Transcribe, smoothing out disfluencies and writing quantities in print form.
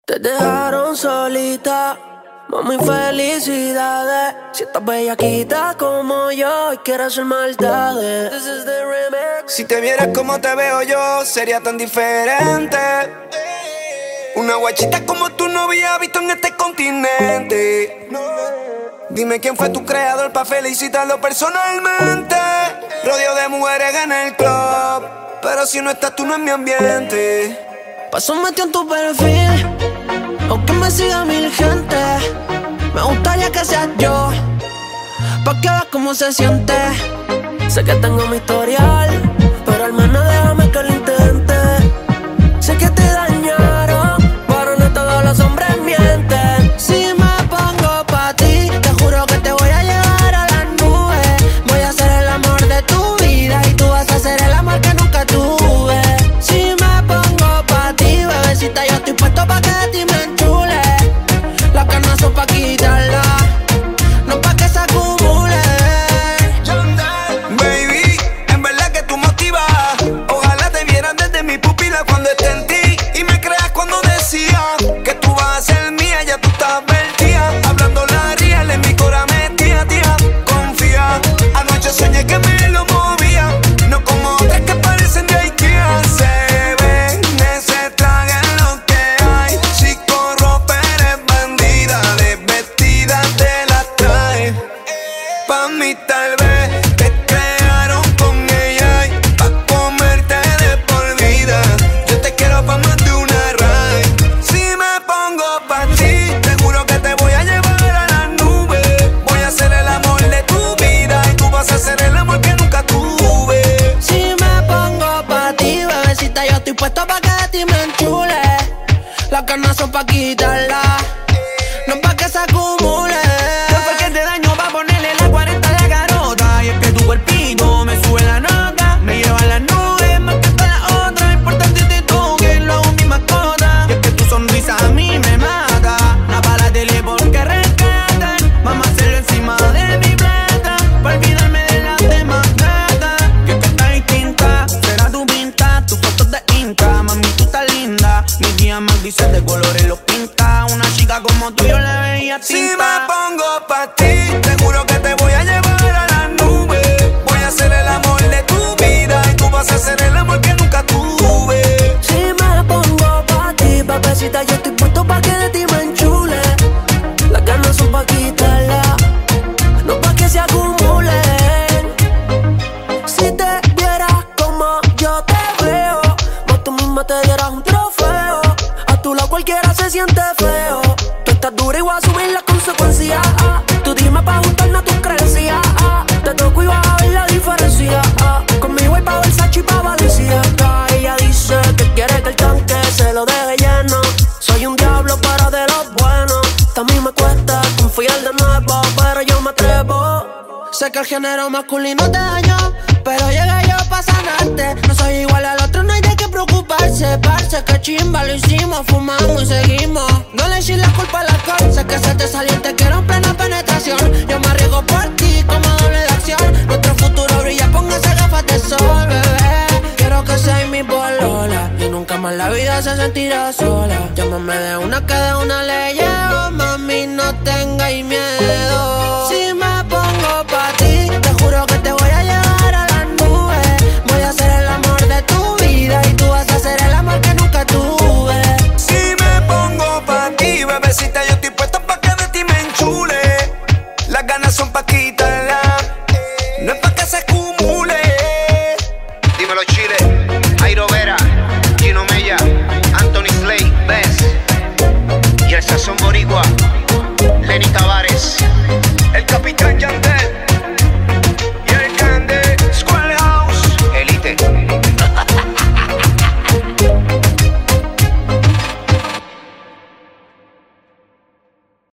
Te dejaron solita, mami, felicidades. Si estás bellaquita como yo y quieres hacer maldades. This is the remix. Si te vieras como te veo yo, sería tan diferente. Una guachita como tú no había visto en este continente. Dime quién fue tu creador pa' felicitarlo personalmente. Rodeo de mujeres en el club, pero si no estás tú no es mi ambiente. Paso metido en tu perfil, aunque me siga mil gente. Me gustaría que seas yo, pa' que veas cómo se siente. Sé que tengo mi historial, pero al menos déjame que lo intente. Sé que te dañaron, pero no todos los hombres mienten. Si me pongo pa' ti, te juro que te voy a llevar a las nubes. Voy a ser el amor de tu vida y tú vas a ser el amor que nunca tuve. Si me pongo pa' ti, bebecita, yo estoy puesto pa' que de ti me enchule. Las ganas son pa' quitarlas, no pa' que se acumule. Baby, en verdad que tú motivas. Ojalá te vieran desde mi pupila cuando esté en ti. Y me creas cuando decía que tú vas a ser mía, ya tú estás vertida. Hablando la real, en mi cora metía, tía. Confía, anoche soñé que me lo movía. No como otras que parecen de Ikea. Se ven, ese traje es lo que hay. Si corrompe eres bandida, desvestida te la trae. Pa' mí tal vez te crearon con ella y pa' comerte de por vida. Yo te quiero pa' más de una ride. Si me pongo pa' ti, te juro que te voy a llevar a las nubes. Voy a ser el amor de tu vida y tú vas a ser el amor que nunca tuve. Si me pongo pa' ti, bebecita, yo estoy puesto pa' que de ti me enchule. Las ganas son pa' quitarlas, no pa' que se acumule. No fue que te daño pa' ponerle la 40 de garota. Y es que tu cuerpito me sube la nota, me lleva a las nubes más que todas las otras. Importante de tú que lo hago mi mascota. Y es que tu sonrisa a mí me mata. No para la tele porque rescatan. Vamos a hacerlo encima de mi plata, pa' olvidarme de las demás gatas. Que tú estás distinta, será tu pinta, tus fotos de Insta. Mami, tú estás linda, mis días más grises de colores los pinta. Una chica como tú yo le veía tinta. Si me pongo pa' ti, te juro que te voy a llevar a las nubes. Voy a ser el amor de tu vida y tú vas a ser el amor que nunca tuve. Si me pongo pa' ti, bebecita, yo estoy puesto pa' que de ti me enchule. Las ganas son pa' quitarlas, no pa' que se acumulen. Si te vieras como yo te veo, más tú misma te dieras un trofeo. A tu lado cualquiera se siente feo. Tú estás dura y voy a asumir las consecuencias. Tú dime pa' juntarnos a tus creencias. Te toco y vas a ver la diferencia. Conmigo hay pa' Versace y pa' Balenciaga. Ella dice que quiere que el tanque se lo deje lleno. Soy un diablo pero de los buenos. A mí me cuesta confiar de nuevo, pero yo me atrevo. Sé que el género masculino te dañó, pero llegué yo pa' sanarte. No soy igual al otro, no hay de qué preocuparse. Parce, que chimba, lo hicimos, fumamos y seguimos. No le eches la culpa al alcohol, sé que se te salió y te quiero en plena penetración. Yo me arriesgo por ti como doble de acción. Nuestro futuro brilla, póngase gafas de sol, bebé. Quiero que seas mi polola y nunca más la vida se sentirá sola. Llámame de una que de una le llevo, mami, no tengáis miedo. Si me pongo pa' ti, te juro que te voy a llevar a las nubes. Voy a ser el amor de tu vida y tú vas a ser el amor que nunca tuve. Si me pongo pa' ti, bebecita, yo estoy puesto pa' que de ti me enchule. Las ganas son pa' quitarlas, no es pa' que se acumule. Dímelo Chile, Jairo Vera, Gino Mella, Anthony Slay, Bess y el sazón boricua, Lenny Tavares.